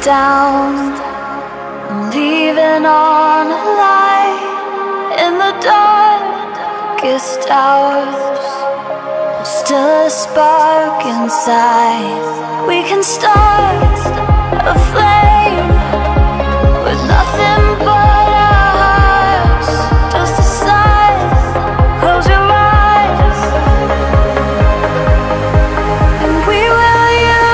down, I'm leaving on a light in the darkest hours. There's still a spark inside. We can start a flame with nothing but our hearts, just a sign. Close your eyes, and we will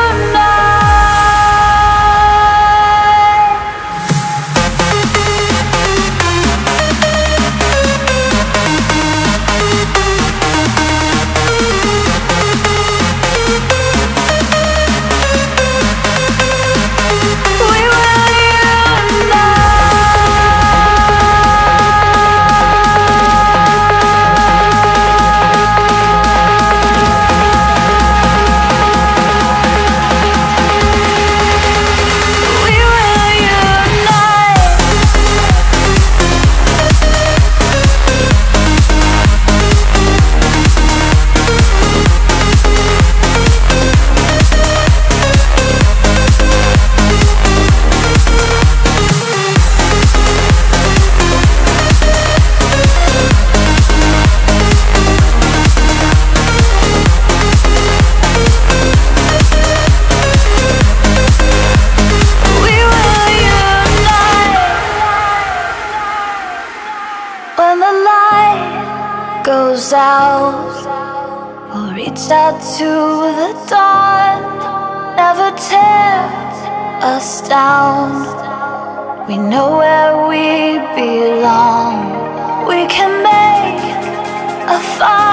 goes out, we'll reach out to the dawn. Never tear us down. We know where we belong. We can make a fire.